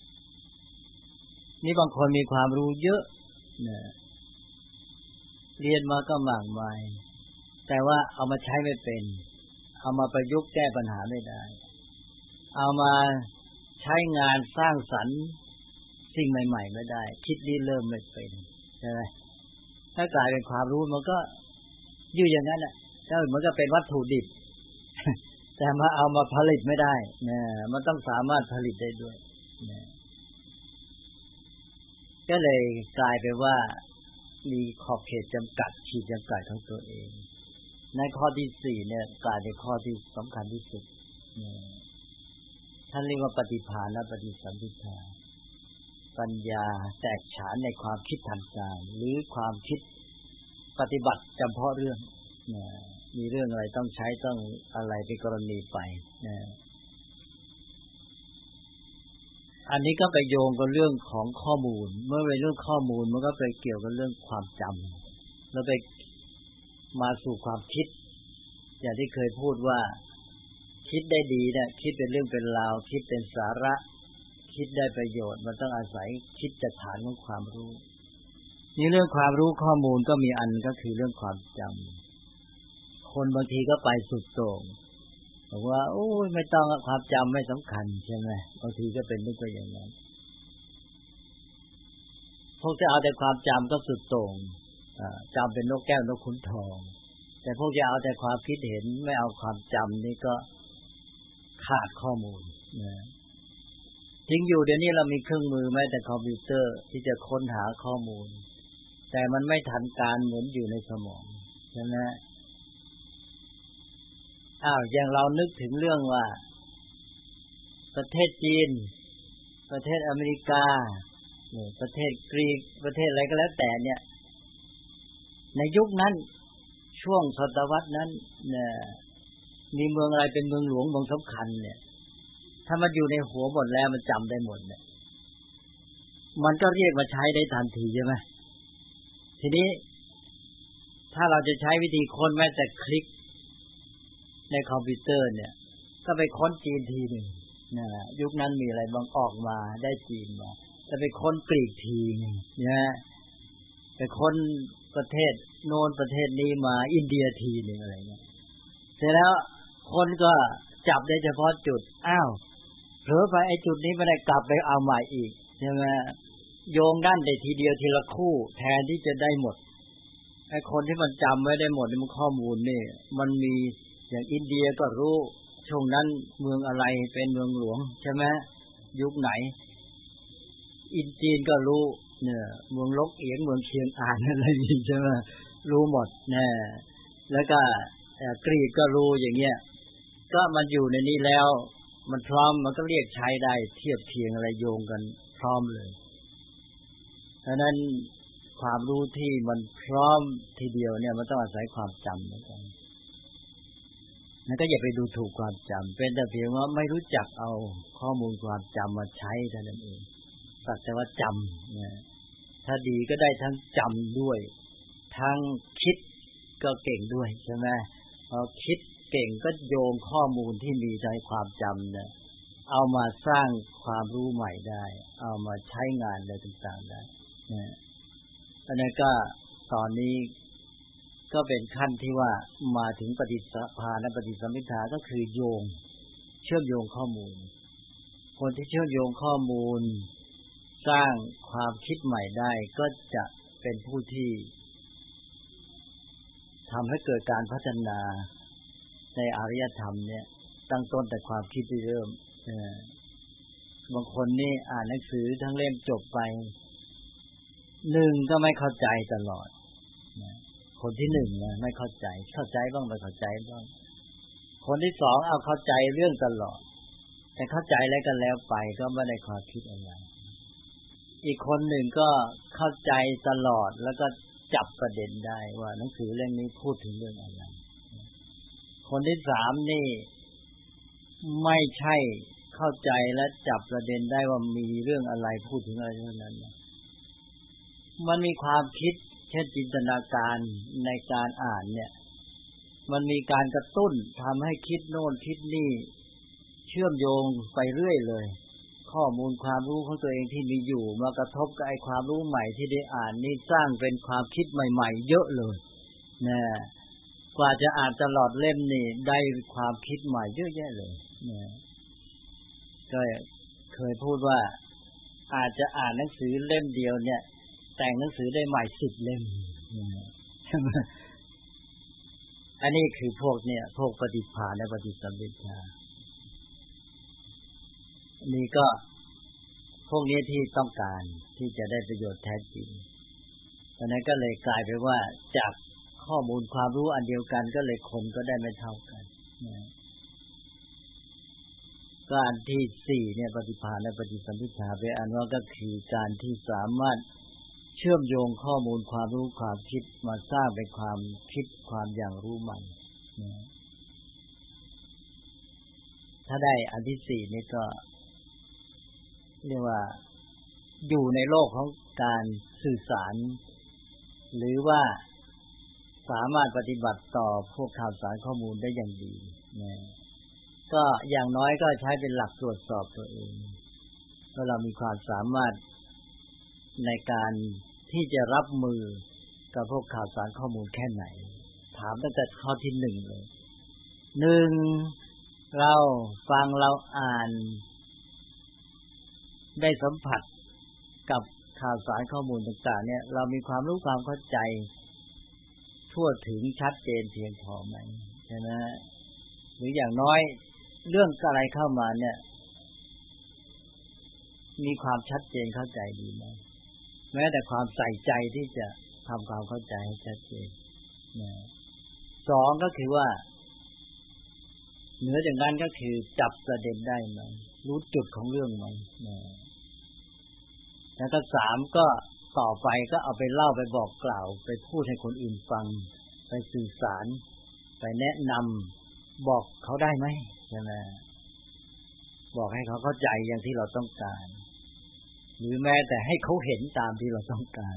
นี่บางคนมีความรู้เยอะเรียนมาก็มากมายแต่ว่าเอามาใช้ไม่เป็นเอามาประยุกต์แก้ปัญหาไม่ได้เอามาใช้งานสร้างสรรค์สิ่งใหม่ๆไม่ได้คิดริเริ่มไม่เป็นใช่ไหมถ้ากลายเป็นความรู้มันก็อยู่อย่างนั้นแหละถ้ามันก็เป็นวัตถุดิบ แต่มาเอามาผลิตไม่ได้มันต้องสามารถผลิตได้ด้วยก็เลยกลายเป็นว่ามีขอบเขตจำกัดขีดจำกัดของตัวเองในข้อที่4เนี่ยกลายเป็นข้อที่สำคัญที่สุดท่านเรียกว่าปฏิภาณและปฏิสัมภิทาปัญญาแตกฉานในความคิดทันการหรือความคิดปฏิบัติเฉพาะเรื่องมีเรื่องอะไรต้องใช้ต้องอะไรเป็นกรณีไปอันนี้ก็ไปโยงกับเรื่องของข้อมูลเมื่อเป็นเรื่องข้อมูลมันก็ไปเกี่ยวกับเรื่องความจำแล้วไปมาสู่ความคิดอย่างที่เคยพูดว่าคิดได้ดีเนี่ยคิดเป็นเรื่องเป็นราวคิดเป็นสาระคิดได้ประโยชน์มันต้องอาศัยคิดจากฐานของความรู้นี่เรื่องความรู้ข้อมูลก็มีอันก็คือเรื่องความจำคนบางทีก็ไปสุดโต่งบอกว่าโอ้ยไม่ต้องความจำไม่สำคัญใช่ไหมบางทีก็เป็นนึกไปอย่างนั้นพวกจะเอาแต่ความจำก็สุดโต่งจำเป็นนกแก้วนกขุนทองแต่พวกจะเอาแต่ความคิดเห็นไม่เอาความจำนี่ก็ขาดข้อมูลจริงอยู่เดี๋ยวนี้เรามีเครื่องมือแม้แต่คอมพิวเตอร์ที่จะค้นหาข้อมูลแต่มันไม่ทันการเหมือนอยู่ในสมองใช่ไหมอย่างเรานึกถึงเรื่องว่าประเทศจีนประเทศอเมริกาประเทศกรีกประเทศอะไรก็แล้วแต่เนี่ยในยุคนั้นช่วงศตวรรษนั้นมีเมืองอะไรเป็นเมืองหลวงเมืองสำคัญเนี่ยถ้ามันอยู่ในหัวหมดแล้วมันจำได้หมดเนี่ยมันก็เรียกมาใช้ได้ทันทีใช่ไหมทีนี้ถ้าเราจะใช้วิธีค้นแม้แต่คลิกในคอมพิวเตอร์เนี่ยก็ไปค้นจีนทีหนึ่งยุคนั้นมีอะไรบางออกมาได้จีนมาจะไปค้นกรีกทีนึงไปค้นประเทศโน้นประเทศนี้มาอินเดียทีนึงอะไรเงี้ยเสร็จแล้วคนก็จับได้เฉพาะจุดเผลอไปไอ้จุดนี้ไม่ได้กลับไปเอาใหม่อีกใช่ไหมโยงด้านได้ทีเดียวทีละคู่แทนที่จะได้หมดไอ้คนที่มันจำไว้ได้หมดมันข้อมูลนี่มันมีอย่างอินเดียก็รู้ช่วงนั้นเมืองอะไรเป็นเมืองหลวงใช่ไหมยุคไหนอินจีนก็รู้เนี่ยเมืองลกเอียงเมืองเชียงอานอะไรนี่ใช่ไหมรู้หมดนะแล้วก็กรีกก็รู้อย่างเงี้ยก็มันอยู่ในนี้แล้วมันพร้อมมันก็เรียกใช้ได้เทียบเคียงอะไรโยงกันพร้อมเลยเพราะนั้นความรู้ที่มันพร้อมทีเดียวเนี่ยมันต้องอาศัยความจำเหมือนกันนั่นก็อย่าไปดูถูกความจำเป็นแต่เพียงว่าไม่รู้จักเอาข้อมูลความจำมาใช้เท่านั้นเองสักแต่ว่าจำเนี่ยถ้าดีก็ได้ทั้งจำด้วยทั้งคิดก็เก่งด้วยใช่ไหมพอคิดเก่งก็โยงข้อมูลที่มีในความจำเนี่ยเอามาสร้างความรู้ใหม่ได้เอามาใช้งานอะไรต่างๆได้นะอันนี้ก็ตอนนี้ก็เป็นขั้นที่ว่ามาถึงปฏิสัมภาณปฏิสัมภิทาก็คือโยงเชื่อมโยงข้อมูลคนที่เชื่อมโยงข้อมูลสร้างความคิดใหม่ได้ก็จะเป็นผู้ที่ทำให้เกิดการพัฒนาในอารยธรรมเนี่ยตั้งต้นแต่ความคิดที่เริ่มบางคนนี่อ่านหนังสือทั้งเล่มจบไปหนึ่งก็ไม่เข้าใจตลอดคนที่หนึ่งนะไม่เข้าใจบ้างไม่เข้าใจบ้างคนที่สองเอาเข้าใจเรื่องตลอดแต่เข้าใจแล้วก็แล้วไปก็ไม่ได้ความคิดอะไรอีกคนหนึ่งก็เข้าใจตลอดแล้วก็จับประเด็นได้ว่าหนังสือเรื่องนี้พูดถึงเรื่องอะไรคนที่สามนี่ไม่ใช่เข้าใจและจับประเด็นได้ว่ามีเรื่องอะไรพูดถึงอะไรเท่านั้นมันมีความคิดเช่นจินตนาการในการอ่านเนี่ยมันมีการกระตุ้นทำให้คิดโน่นคิดนี่เชื่อมโยงไปเรื่อยเลยข้อมูลความรู้ของตัวเองที่มีอยู่มากระทบกับไอ้ความรู้ใหม่ที่ได้อ่านนี่สร้างเป็นความคิดใหม่ๆเยอะเลยนะกว่าจะอ่านตลอดเล่มนี่ได้ความคิดใหม่เยอะแยะเลยนะก็เคยพูดว่าอาจจะอ่านหนังสือเล่มเดียวเนี่ยแต่งหนังสือได้ใหม่10 เล่มใช่ไหมอันนี้คือพวกเนี่ยพวกปฏิภาณและปฏิสัมภิทานี่ก็พวกนี้ที่ต้องการที่จะได้ประโยชน์แท้จริงดังนั้นก็เลยกลายไปว่าจากข้อมูลความรู้อันเดียวกันก็เลยคนก็ได้ไม่เท่ากันการที่4เนี่ยปฏิภาณและปฏิสัมภิทาเป็นอันว่าก็คือการที่สามารถเชื่อมโยงข้อมูลความรู้ความคิดมาสร้างเป็นความคิดความอย่างรู้ใหม่ถ้าได้อันที่4นี่ก็เรียกว่าอยู่ในโลกของการสื่อสารหรือว่าสามารถปฏิบัติต่อพวกข่าวสารข้อมูลได้อย่างดีก็อย่างน้อยก็ใช้เป็นหลักตรวจสอบตัวเองว่าเรามีความสามารถในการที่จะรับมือกับพวกข่าวสารข้อมูลแค่ไหนถามตั้งแต่ข้อที่1เลย1เราฟังเราอ่านได้สัมผัสกับข่าวสารข้อมูลต่างๆเนี่ยเรามีความรู้ความเข้าใจทั่วถึงชัดเจนเพียงพอไหมใช่ไหมหรืออย่างน้อยเรื่องอะไรเข้ามาเนี่ยมีความชัดเจนเข้าใจดีไหมแม้แต่ความใส่ใจที่จะทำความเข้าใจให้ชัดเจน2ก็คือว่าเหนือจากนั้นก็คือจับประเด็นได้ไหมรู้จุดของเรื่องไหมแล้วก็3ก็ต่อไปก็เอาไปเล่าไปบอกกล่าวไปพูดให้คนอื่นฟังไปสื่อสารไปแนะนำบอกเขาได้ไหมใช่ไหมบอกให้เขาเข้าใจอย่างที่เราต้องการหรือแม้แต่ให้เขาเห็นตามที่เราต้องการ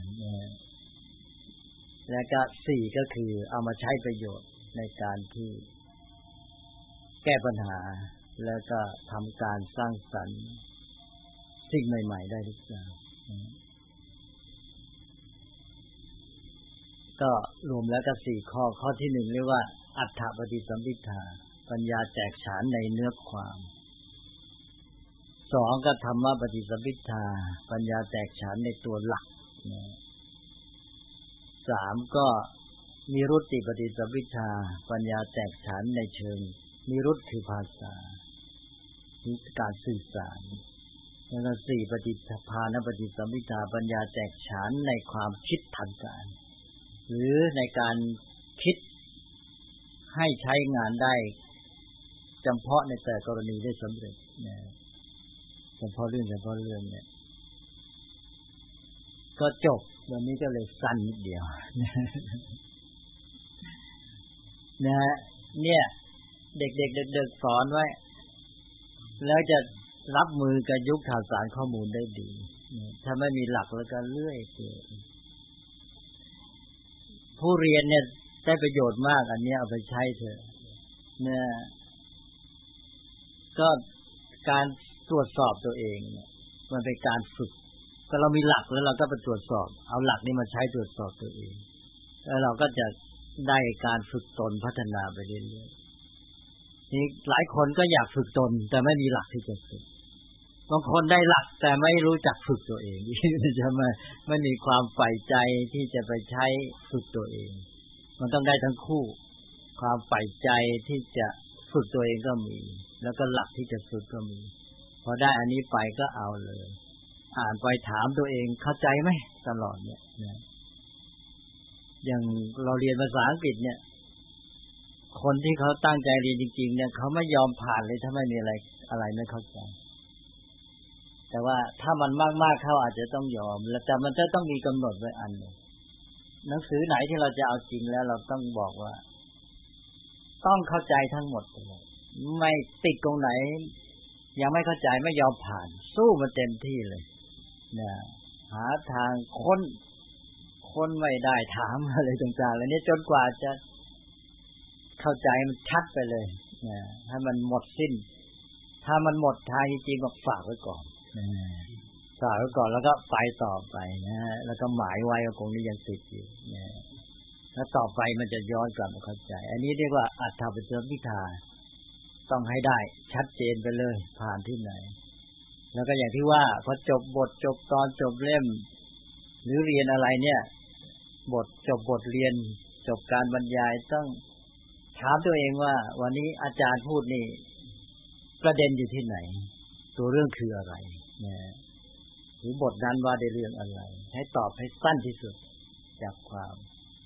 แล้วก็4ก็คือเอามาใช้ประโยชน์ในการที่แก้ปัญหาแล้วก็ทำการสร้างสรรค์สิ่งใหม่ๆได้หรือเปล่าก็รวมแล้วก็4ข้อที่1เรียกว่าอัฏฐปฏิสัมภิทาปัญญาแตกฉานในเนื้อความ2ก็ธรรมปฏิสัมภิทาปัญญาแตกฉานในตัวหลัก3ก็นิรุตติปฏิสัมภิทาปัญญาแตกฉานในเชิงนิรุตคือภาษามีการสื่อสารแล้วก็4ปฏิภาณปฏิสัมภิทาปัญญาแตกฉานในความคิดทันการหรือในการคิดให้ใช้งานได้จำเพาะในแต่กรณีได้สำเร็จนะเฉพาะเรื่องเนี่ยก็จบวันนี้ก็เลยสั้นนิดเดียวนะเนี่ยเด็กๆสอนไว้แล้วจะรับมือกับยุคข่าวสารข้อมูลได้ดีถ้าไม่มีหลักแล้วก็เลื่อยเปื่อยผู้เรียนเนี่ยได้ประโยชน์มากอันนี้เอาไปใช้เถอะเนี่ยก็การตรวจสอบตัวเองเนี่ยมันเป็นการฝึกก็เรามีหลักแล้วเราก็ไปตรวจสอบเอาหลักนี้มาใช้ตรวจสอบตัวเองแล้วเราก็จะได้การฝึกตนพัฒนาไปเรื่อยๆนี่หลายคนก็อยากฝึกตนแต่ไม่มีหลักที่จะฝึกบางคนได้หลักแต่ไม่รู้จักฝึกตัวเองจะไม่มีความใฝ่ใจที่จะไปใช้ฝึกตัวเองมันต้องได้ทั้งคู่ความใฝ่ใจที่จะฝึกตัวเองก็มีแล้วก็หลักที่จะฝึกก็มีพอได้อันนี้ไปก็เอาเลยอ่านไปถามตัวเองเข้าใจไหมตลอดเนี่ยนะอย่างเราเรียนภาษาอังกฤษเนี่ยคนที่เขาตั้งใจเรียนจริงๆเนี่ยเขาไม่ยอมผ่านเลยถ้าไม่มีอะไรไม่เข้าใจแต่ว่าถ้ามันมากๆเขาอาจจะต้องยอมแต่มันจะต้องมีกำหนดไว้อันนึงหนังสือไหนที่เราจะเอาจริงแล้วเราต้องบอกว่าต้องเข้าใจทั้งหมดไม่ติดตรงไหนยังไม่เข้าใจไม่ยอมผ่านสู้มันเต็มที่เลยนะหาทางค้นไม่ได้ถามอะไรต่างๆแล้วเนี่ยจนกว่าจะเข้าใจมันชัดไปเลยนะให้มันหมดสิ้นถ้ามันหมดทางจริงๆก็ฝากไว้ก่อนฝากไว้ก่อนแล้วก็ไปต่อไปนะแล้วก็หมายไว้ว่าคงนี้ยังติดอยู่นะแล้วต่อไปมันจะย้อนกลับมาเข้าใจอันนี้เรียกว่าอัฏฐปฏิสัมภิทาต้องให้ได้ชัดเจนไปเลยผ่านที่ไหนแล้วก็อย่างที่ว่าพอจบบทจบตอนจบเล่มหรือเรียนอะไรเนี่ยจบบทเรียนจบการบรรยายต้องถามตัวเองว่าวันนี้อาจารย์พูดนี่ประเด็นอยู่ที่ไหนตัวเรื่องคืออะไรนะหรือบทนั้นว่าได้เรื่องอะไรให้ตอบให้สั้นที่สุดจากความ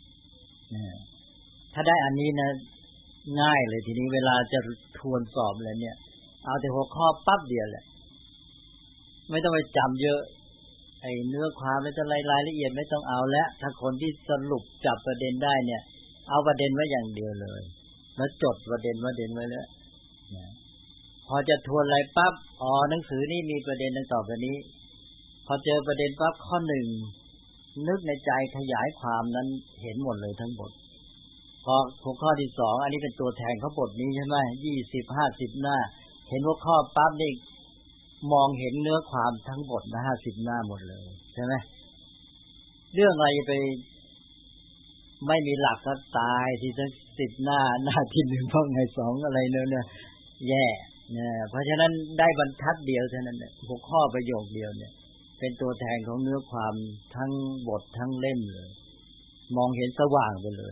ถ้าได้อันนี้นะง่ายเลยทีนี้เวลาจะทวนสอบอะไรเนี่ยเอาแต่หัวข้อปั๊บเดียวแหละไม่ต้องไปจำเยอะไอ้เนื้อความไม่ต้องรายละเอียดไม่ต้องเอาแล้วถ้าคนที่สรุปจับประเด็นได้เนี่ยเอาประเด็นไว้อย่างเดียวเลยแล้วจดประเด็นไว้แล้วพอจะทวนอะไรปั๊บหนังสือนี่มีประเด็นดังต่อไปนี้พอเจอประเด็นปั๊บข้อ1นึกในใจขยายความนั้นเห็นหมดเลยทั้งบทพอหัวข้อที่2อันนี้เป็นตัวแทนของบทนี้ใช่ไหม20-50หน้าเห็นหัวข้อปั๊บนี่มองเห็นเนื้อความทั้งบทนะ50หน้าหมดเลยใช่ไหมเรื่องอะไรไปไม่มีหลักก็ตายที่ทั้ง10หน้าที่1เพราะไง2อะไรเนี่ยแย่เนี่ยเพราะฉะนั้นได้บรรทัดเดียวเท่านั้นหัวข้อประโยคเดียวเนี่ยเป็นตัวแทนของเนื้อความทั้งบททั้งเล่มเลยมองเห็นสว่างไปเลย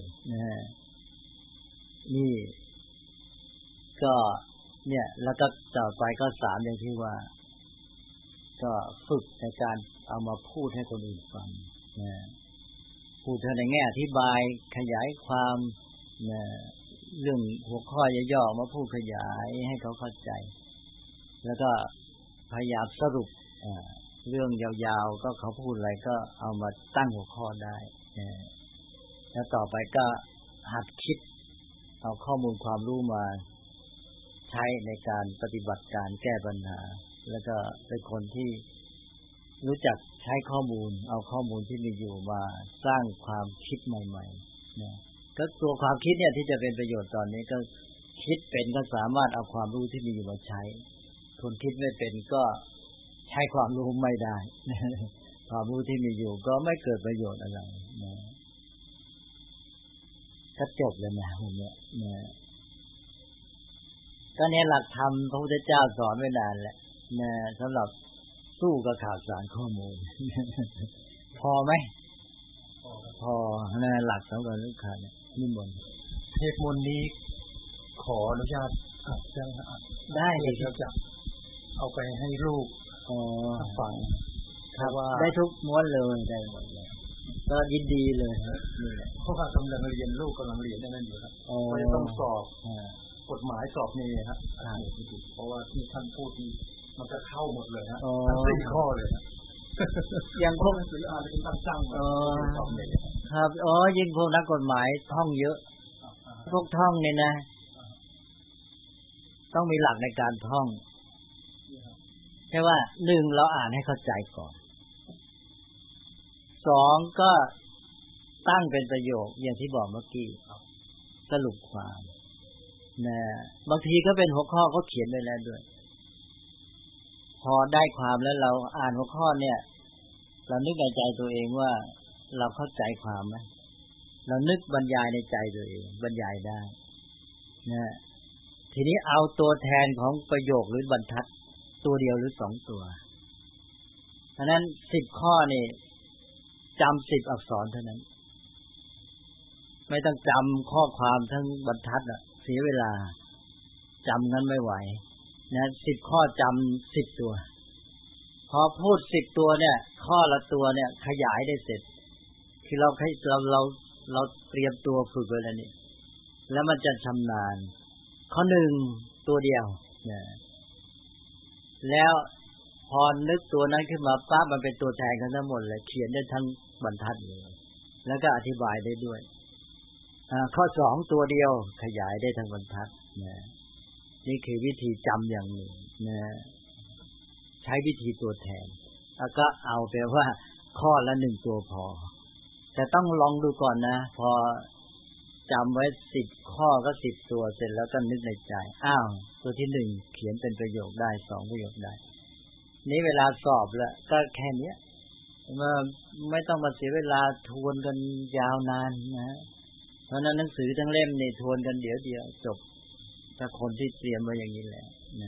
นี่ก็เนี่ยแล้วก็ต่อไปก็3อย่างที่ว่าก็ฝึกในการเอามาพูดให้คนอื่นฟังพูดในแง่อธิบายขยายความเรื่องหัวข้อย่อๆมาพูดขยายให้เขาเข้าใจแล้วก็พยายามสรุปเรื่องยาวๆก็เขาพูดอะไรก็เอามาตั้งหัวข้อได้แล้วต่อไปก็หัดคิดเอาข้อมูลความรู้มาใช้ในการปฏิบัติการแก้ปัญหาแล้วก็เป็นคนที่รู้จักใช้ข้อมูลเอาข้อมูลที่มีอยู่มาสร้างความคิดใหม่ๆนะก็ตัวความคิดเนี่ยที่จะเป็นประโยชน์ตอนนี้ก็คิดเป็นก็สามารถเอาความรู้ที่มีอยู่มาใช้คนคิดไม่เป็นก็ใช้ความรู้ไม่ได้ความรู้ที่มีอยู่ก็ไม่เกิดประโยชน์อะไรนะก็จบแล้วนะวันนี้นะก็เนี่ยหลักธรรมพระพุทธเจ้าสอนไว้นานแล้วนะสำหรับสู้กับข่าวสารข้อมูลพอไหมพอนะหลักสำคัญลูกค้าเนี่ยนิมนต์เทพมนต์นี้ขออนุญาตใช่ได้เลยจะเอาไปให้ลูกฟังครับว่าได้ทุกม้วนเลยได้หมดเลยก็ยินดีเลยนี่แหละเพราะว่ากำลังเรียนลูกกำลังเรียนนั่นอยู่ครับก็จะต้องสอบกฎหมายสอบนี่ครับเพราะว่าที่ท่านพูดนี่มันจะเข้าหมดเลยฮะทั้ง4ข้อเลยอย่างพวกหนังสืออ่านเป็นตั้งๆสอบเนี่ยครับยิ่งพวกนักกฎหมายท่องเยอะพวกท่องเนี่ยนะต้องมีหลักในการท่องแค่ว่า1เราอ่านให้เข้าใจก่อน2ก็ตั้งเป็นประโยคอย่างที่บอกเมื่อกี้สรุปความนะบางทีก็เป็นหัวข้อเขาเขียนไว้แล้วด้วยพอได้ความแล้วเราอ่านหัวข้อเนี่ยเรานึกในใจตัวเองว่าเราเข้าใจความไหมเรานึกบรรยายในใจตัวเองบรรยายได้นะทีนี้เอาตัวแทนของประโยคหรือบรรทัดตัวเดียวหรือ2ตัวเพราะนั้น10ข้อนี่จำ10อักษรเท่านั้นไม่ต้องจำข้อความทั้งบรรทัดอ่ะเสียเวลาจำนั้นไม่ไหวนะ10ข้อจำ10ตัวพอพูด10ตัวเนี่ยข้อละตัวเนี่ยขยายได้เสร็จคือเราเตรียมตัวฝึกไว้แล้วนี่แล้วมันจะชำนาญข้อ1ตัวเดียวนะแล้วพอนึกตัวนั้นขึ้นมาปั๊บมันเป็นตัวแทนกันทั้งหมดเลยเขียนได้ทั้งบรรทัดเลยแล้วก็อธิบายได้ด้วยข้อ2ตัวเดียวขยายได้ทั้งบรรทัดนะนี่คือวิธีจำอย่างหนึ่งนะใช้วิธีตัวแทนแล้วก็เอาแปลว่าข้อละ1ตัวพอแต่ต้องลองดูก่อนนะพอจำไว้10ข้อก็10ตัวเสร็จแล้วก็นึกในใจตัวที่1เขียนเป็นประโยคได้2ประโยคได้นี่เวลาสอบแล้วก็แค่นี้ไม่ต้องมาเสียเวลาทวนกันยาวนานนะเพราะนั้นหนังสือทั้งเล่มนี่ทวนกันเดี๋ยวจบถ้าคนที่เตรียมไว้อย่างนี้แหละนะ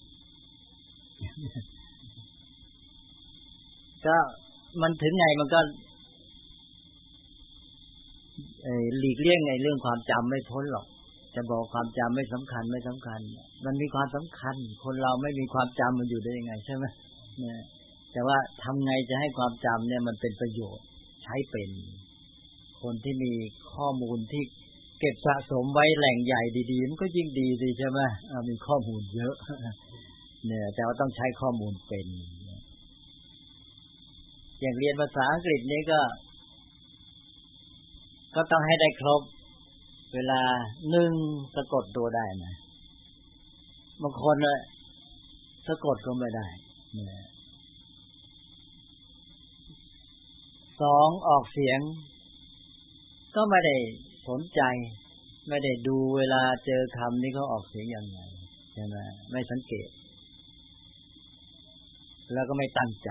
ก็มันถึงไงมันก็หลีกเลี่ยงในเรื่องความจำไม่พ้นหรอกจะบอกความจำไม่สำคัญมันมีความสำคัญคนเราไม่มีความจำมันอยู่ได้ยังไงใช่ไหมเนี่ยแต่ว่าทำไงจะให้ความจำเนี่ยมันเป็นประโยชน์ใช้เป็นคนที่มีข้อมูลที่เก็บสะสมไว้แหล่งใหญ่ดีๆมันก็ยิ่งดีใช่ไหมมีข้อมูลเยอะเนี่ยแต่ว่าต้องใช้ข้อมูลเป็นอย่างเรียนภาษาอังกฤษนี่ก็ต้องให้ได้ครบเวลา1สะกดตัวได้นะบางคนสะกดก็ไม่ได้2ออกเสียงก็ไม่ได้สนใจไม่ได้ดูเวลาเจอคำนี้เขาออกเสียงยังไงใช่ไหมไม่สังเกตแล้วก็ไม่ตั้งใจ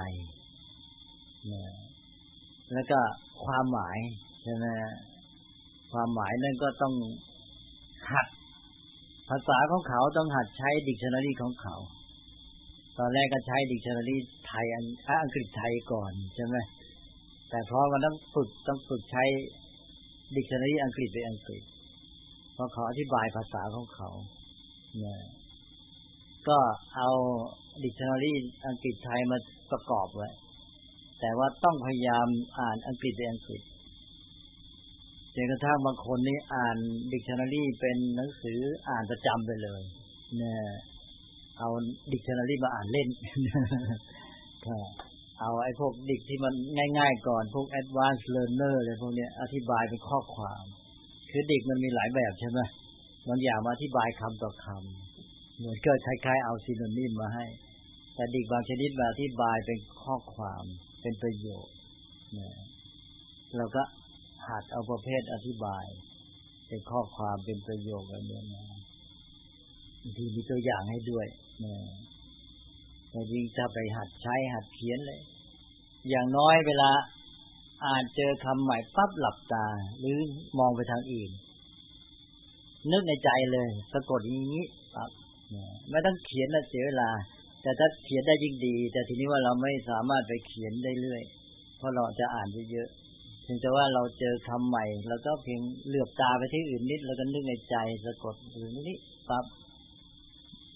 แล้วก็ความหมายใช่ไหมความหมายนั่นก็ต้องหัดภาษาของเขาต้องหัดใช้ dictionary ของเขาตอนแรกก็ใช้ dictionary ไทยอังกฤษไทยก่อนใช่ไหมแต่พอมันต้องฝึกใช้ dictionary อังกฤษเป็นอังกฤษเพราะเขาอธิบายภาษาของเขาเนี่ยก็เอา dictionary อังกฤษไทยมาประกอบไว้แต่ว่าต้องพยายามอ่านอังกฤษเป็นอังกฤษจนกระทั่งบางคนนี่อ่าน dictionary เป็นหนังสืออ่านประจำไปเลยเนี่ยเอา dictionary มาอ่านเล่นก็เอาไอ้พวกดิกที่มันง่ายๆก่อนพวก advanced learner อะไรพวกเนี้ยอธิบายเป็นข้อความคือดิกมันมีหลายแบบใช่ไหมบางอย่างมาอธิบายคำต่อคำเหมือนก็คล้ายๆเอาซิโนนิมมาให้แต่ดิกบางชนิดมาอธิบายเป็นข้อความเป็นประโยคเนี่ยเราก็หัดเอาประเภทอธิบายเป็นข้อความเป็นประโยคแบบนี้นะบางทีมีตัวอย่างให้ด้วยเนี่ยแต่ยิ่งถ้าไปหัดใช้หัดเขียนเลยอย่างน้อยเวลาอ่านเจอคำใหม่ปั๊บหลับตาหรือมองไปทางอื่นนึกในใจเลยสะกดอย่างนี้ปั๊บไม่ต้องเขียนแล้วเสียเวลาแต่ถ้าเขียนได้ยิ่งดีแต่ทีนี้ว่าเราไม่สามารถไปเขียนได้เรื่อยเพราะเราจะอ่านเยอะๆถึงแต่ว่าเราเจอคำใหม่เราก็เพียงเหลือบตาไปที่อื่นนิดแล้วก็นึกในใจสะกดหรือนี้ปั๊บ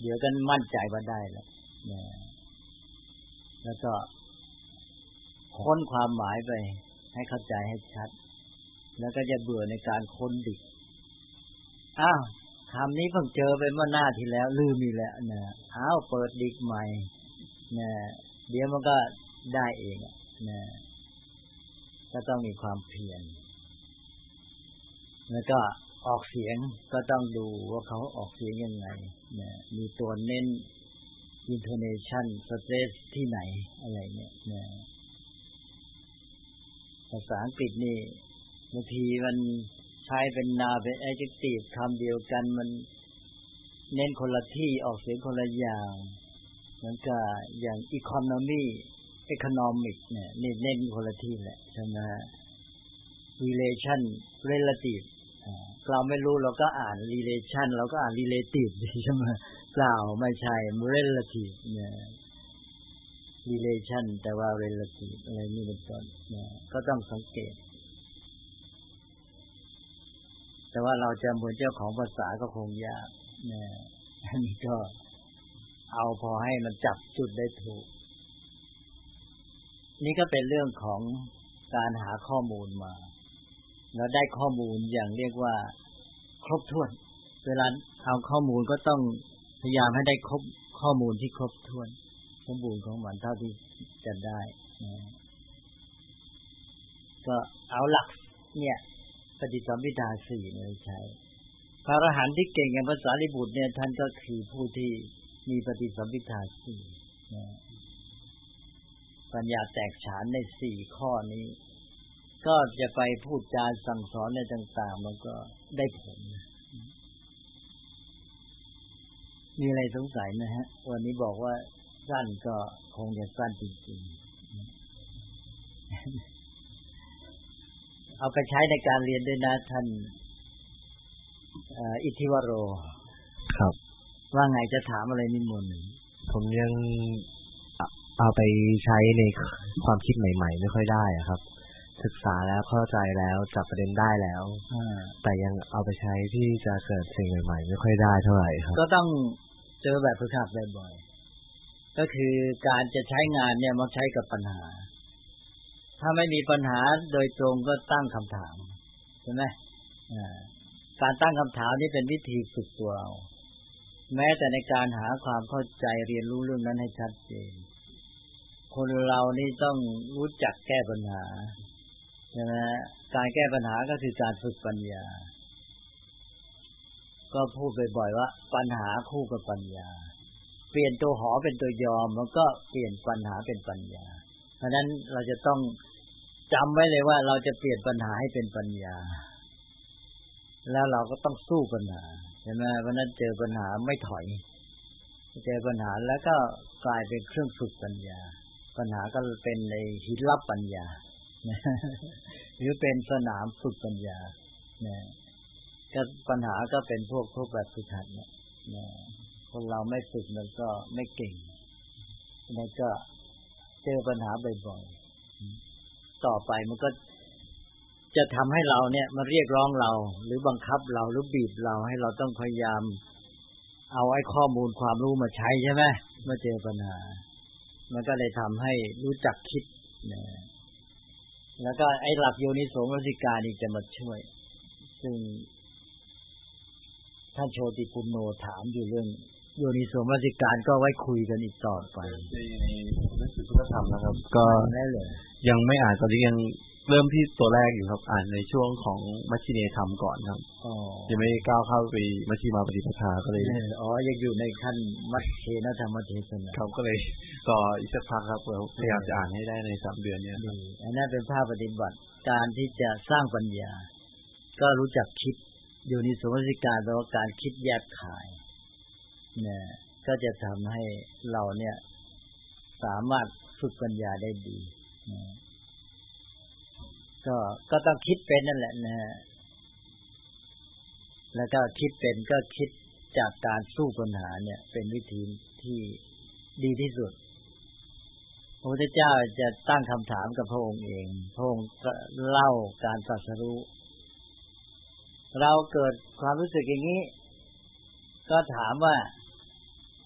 เดี๋ยวก็มั่นใจว่าได้แล้วนะแล้วก็ค้นความหมายไปให้เข้าใจให้ชัดแล้วก็จะเบื่อในการค้นดิบคำนี้เพิ่งเจอไปเมื่อหน้าที่แล้วลืมอีกแล้วนะเปิดดิกใหม่นะเดี๋ยวมันก็ได้เองนะก็ต้องมีความเพียรแล้วก็ออกเสียงก็ต้องดูว่าเขาออกเสียงยังไงนะมีตัวเน้น intonation stress ที่ไหนอะไรเนี่ยนะภาษาอังกฤษนี่บางทีมันใช้เป็น noun เป็น adjective คำเดียวกันมันเน้นคนละที่ออกเสียงคนละอย่างเหมือนกับอย่าง economy economic เนี่ยนี่เน้นคนละที่แหละใช่ไหม relation relative เราไม่รู้เราก็อ่าน relation เราก็อ่าน relative ใช่ไหมเปล่าไม่ใช่ relative เนี่ย relation แต่ว่า relative อะไรนี่เป็นต้นก็ต้องสังเกตแต่ว่าเราจะเหมือนเจ้าของภาษาก็คงยากอันนี้ก็เอาพอให้มันจับจุดได้ถูกนี่ก็เป็นเรื่องของการหาข้อมูลมาแล้วได้ข้อมูลอย่างเรียกว่าครบถ้วนเวลาเอาข้อมูลก็ต้องพยายามให้ได้ครบข้อมูลที่ครบถ้วนสมบูรณ์ของมันเท่าที่จะได้ก็เอาหลักเนี่ยปฏิสัมภิทา4เนี่ยใช้พระอรหันต์ที่เก่งอย่างพระสารีบุตรเนี่ยท่านก็คือผู้ที่มีปฏิสัมภิทา4ปัญญาแตกฉานใน4ข้อนี้ก็จะไปพูดจาสั่งสอนในต่างๆมันก็ได้ผลมีอะไรสงสัยนะฮะวันนี้บอกว่าสั้นก็คงจะสั้นจริงๆเอาไปใช้ในการเรียนด้วยนะท่านอิทธิวโรครับว่าไงจะถามอะไรนิมนต์ผมยังเอาไปใช้ในความคิดใหม่ๆไม่ค่อยได้ครับศึกษาแล้วเข้าใจแล้วจับประเด็นได้แล้วแต่ยังเอาไปใช้ที่จะเกิดสิ่งใหม่ๆไม่ค่อยได้เท่าไหร่ครับก็ต้องเจอแบบฝึกหัดบ่อยๆก็คือการจะใช้งานเนี่ยมันใช้กับปัญหาถ้าไม่มีปัญหาโดยตรงก็ตั้งคำถามใช่ไหมการตั้งคำถามนี่เป็นวิธีฝึกตัวเราแม้แต่ในการหาความเข้าใจเรียนรู้เรื่องนั้นให้ชัดเจนคนเรานี่ต้องรู้จักแก้ปัญหาใช่ไหมการแก้ปัญหาก็คือการฝึกปัญญาก็พูดบ่อยๆว่าปัญหาคู่กับปัญญาเปลี่ยนตัวหอเป็นตัวยอมมันก็เปลี่ยนปัญหาเป็นปัญญาเพราะนั้นเราจะต้องจำไว้เลยว่าเราจะเปลี่ยนปัญหาให้เป็นปัญญาแล้วเราก็ต้องสู้ปัญหาใช่ไหมเพราะนั้นเจอปัญหาไม่ถอยเจอปัญหาแล้วก็กลายเป็นเครื่องฝึกปัญญาปัญหาก็เป็นในหินลับปัญญาหรือเป็นสนามฝึกปัญญาก็ปัญหาก็เป็นพวกแบบฝึกหัดเนี่ยคนเราไม่ฝึกมันก็ไม่เก่งแล้วก็เจอปัญหาบ่อยๆต่อไปมันก็จะทำให้เราเนี่ยมาเรียกร้องเราหรือบังคับเราหรือบีบเราให้เราต้องพยายามเอาไอ้ข้อมูลความรู้มาใช้ใช่ไหมเมื่อเจอปัญหามันก็เลยทำให้รู้จักคิดแล้วก็ไอ้หลักโยนิโสมนสิการนี่จะมาช่วยซึ่งท่านโชติปุณโญถามอยู่เรื่องโยนิโสมนสิการก็ไว้คุยกันอีกต่อไปในหนังสือพุทธธรรมนะครับก็ยังไม่อ่านตอนนี้ยังเริ่มที่ตัวแรกอยู่ครับอ่านในช่วงของมัชฌิเนธรรมก่อนครับยังไม่ก้าวเข้าไปมัชฌิมาปฏิปทาก็เลยยังอยู่ในขั้นมัชฌินธรรมเทศนาครับก็เลยต่ออีกสักพักครับพยายามจะอ่านให้ได้ใน3 เดือนนี้ครับอันนั้นเป็นภาคปฏิบัติการที่จะสร้างปัญญาก็รู้จักคิดโยนิโสมนสิการแปลว่าการคิดแยกขายเนี่ยก็จะทำให้เราเนี่ยสามารถฝึกปัญญาได้ดีก็ต้องคิดเป็นนั่นแหละนะแล้วก็คิดเป็นก็คิดจากการสู้ปัญหาเนี่ยเป็นวิธีที่ดีที่สุดพระพุทธเจ้าจะตั้งคำถามกับพระองค์เองพระองค์ก็เล่าการตรัสรู้เราเกิดความรู้สึกอย่างนี้ก็ถามว่า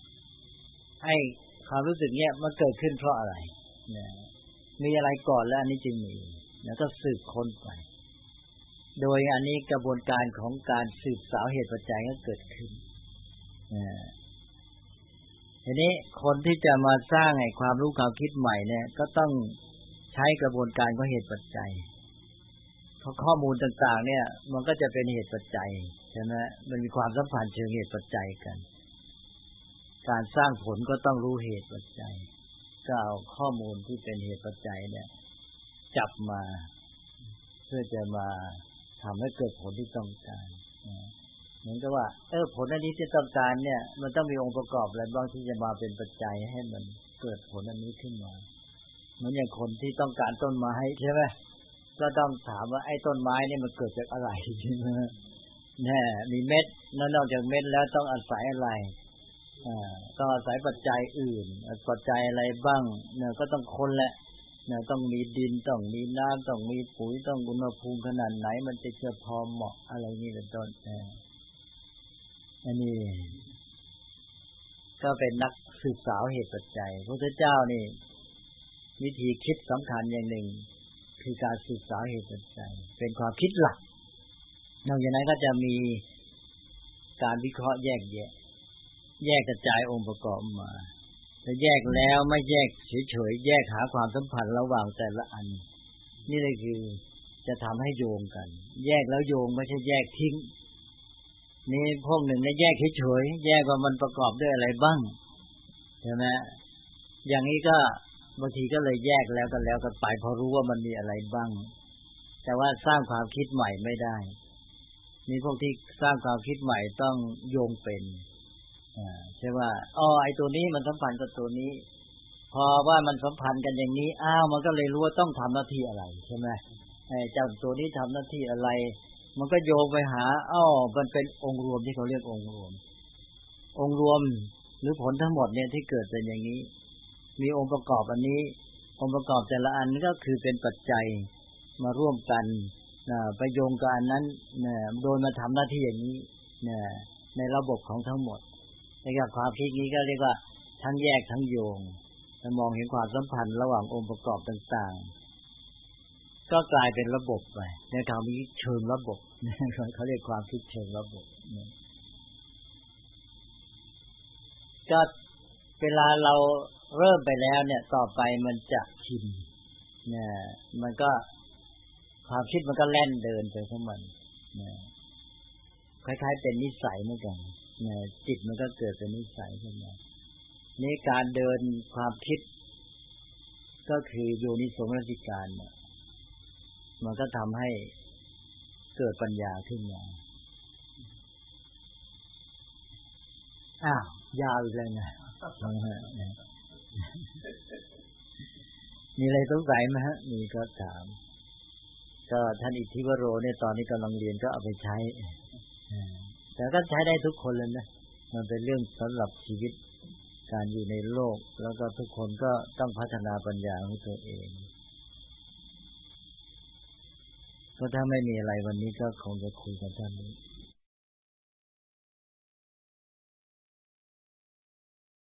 ไอ้ความรู้สึกเนี้ยมันเกิดขึ้นเพราะอะไรนะมีอะไรก่อนแล้วอันนี้จึงมีแล้วก็สืบค้นไปโดยอันนี้กระบวนการของการสืบสาวเหตุปัจจัยก็เกิดขึ้นทีนี้คนที่จะมาสร้างไอ้ความรู้ความคิดใหม่เนี่ยก็ต้องใช้กระบวนการของเหตุปัจจัยเพราะข้อมูลต่างๆเนี่ยมันก็จะเป็นเหตุปัจจัยใช่ไหมมันมีความสัมพันธ์เชิงเหตุปัจจัยกันการสร้างผลก็ต้องรู้เหตุปัจจัยก็เอาข้อมูลที่เป็นเหตุปัจจัยเนี่ยจับมาเพื่อจะมาทำให้เกิดผลที่ต้องการเหมือนกับว่าผลอันนี้ที่ต้องการเนี่ยมันต้องมีองค์ประกอบอะไรบ้างที่จะมาเป็นปัจจัยให้มันเกิดผลอันนี้ขึ้นมาเหมือนอย่างคนที่ต้องการต้นไม้ใช่ไหมก็ต้องถามว่าไอ้ต้นไม้นี่มันเกิดจากอะไรแน่มีเม็ดนอกจากเม็ดแล้วต้องอาศัยอะไรต้องอาศัยปัจจัยอื่นปัจจัยอะไรบ้างเนี่ยก็ต้องค้นแหละเนี่ยต้องมีดินต้องมีน้ำต้องมีปุ๋ยต้องอุณหภูมิขนาดไหนมันจะพอเหมาะอะไรนี่เป็นต้นอันนี้ก็เป็นนักสืบสาวเหตุปัจจัยพระพุทธเจ้านี่วิธีคิดสำคัญอย่างหนึ่งคือการสืบสาวเหตุปัจจัยเป็นความคิดหลักนอกจากนั้นก็จะมีการวิเคราะห์แยกแยกกระจายองค์ประกอบมาจะแยกแล้วไม่แยกเฉยๆแยกหาความสัมพันธ์ระหว่างแต่ละอันนี่เลยคือจะทำให้โยงกันแยกแล้วโยงไม่ใช่แยกทิ้งนี่พวกหนึ่งเนี่ยแยกเฉยๆแยกว่ามันประกอบด้วยอะไรบ้างใช่ไหมอย่างนี้ก็บางทีก็เลยแยกแล้วกันไปพอรู้ว่ามันมีอะไรบ้างแต่ว่าสร้างความคิดใหม่ไม่ได้นี่พวกที่สร้างความคิดใหม่ต้องโยงเป็นใช่ว่าไอ้ตัวนี้มันสัมพันธ์กับตัวนี้พอว่ามันสัมพันธ์กันอย่างนี้มันก็เลยรู้ว่าต้องทำหน้าที่อะไรใช่ไหมเจ้าตัวนี้ทำหน้าที่อะไรมันก็โยงไปหามันเป็นองค์รวมที่เขาเรียกองค์รวมหรือผลทั้งหมดเนี่ยที่เกิดเป็นอย่างนี้มีองค์ประกอบอันนี้องค์ประกอบแต่ละอันก็คือเป็นปัจจัยมาร่วมกันไปโยงกันนั้นโดยมาทำหน้าที่อย่างนี้ในระบบของทั้งหมดในกับความคิดนี้ก็เรียกว่าทั้งแยกทั้งโยงจะมองเห็นความสัมพันธ์ระหว่างองค์ประกอบต่างๆก็กลายเป็นระบบไปในทางนี้เชิงระบบเขาเรียกความคิดเชิงระบบก็เวลาเราเริ่มไปแล้วเนี่ยต่อไปมันจะชินมันก็ความคิดมันก็แล่นเดินไปของมันคล้ายๆเป็นนิสัยเหมือนกันจิตมันก็เกิดเป็นนิสัยขึ้นมานี่การเดินความคิดก็คือโยนิโสมนสิการมันก็ทำให้เกิดปัญญาขึ้นมายาวอีกแล้วนะมีอะไรสงสัยไหมฮะมีก็ถามก็ท่านอิทธิวโรเนี่ยตอนนี้กำลังเรียนก็เอาไปใช้แต่ก็ใช้ได้ทุกคนเลยนะมันเป็นเรื่องสำหรับชีวิตการอยู่ในโลกแล้วก็ทุกคนก็ต้องพัฒนาปัญญาของตัวเองก็ถ้าไม่มีอะไรวันนี้ก็คงจะคุยกันท่านนี้